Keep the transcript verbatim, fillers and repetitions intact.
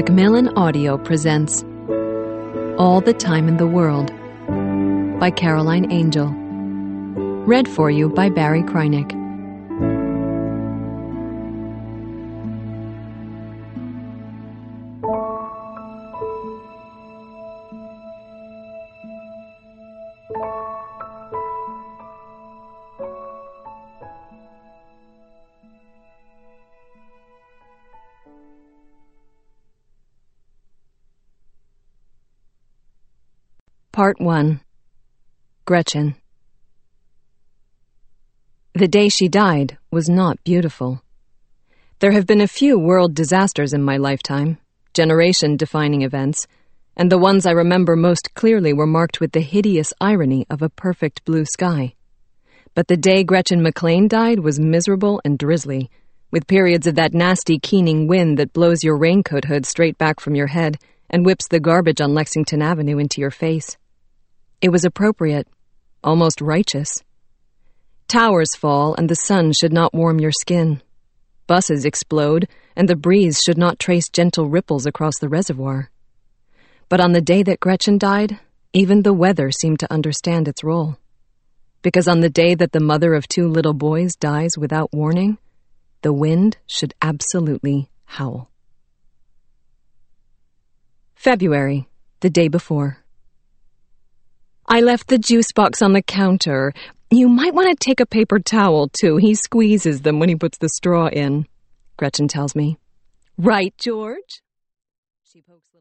Macmillan Audio presents All the Time in the World by Caroline Angel. Read for you by Barry Krynick. Part one. Gretchen. The day she died was not beautiful. There have been a few world disasters in my lifetime, generation-defining events, and the ones I remember most clearly were marked with the hideous irony of a perfect blue sky. But the day Gretchen McLean died was miserable and drizzly, with periods of that nasty keening wind that blows your raincoat hood straight back from your head and whips the garbage on Lexington Avenue into your face. It was appropriate, almost righteous. Towers fall and the sun should not warm your skin. Buses explode and the breeze should not trace gentle ripples across the reservoir. But on the day that Gretchen died, even the weather seemed to understand its role. Because on the day that the mother of two little boys dies without warning, the wind should absolutely howl. February, the day before. I left the juice box on the counter. You might want to take a paper towel, too. He squeezes them when he puts the straw in, Gretchen tells me. Right, George? She pokes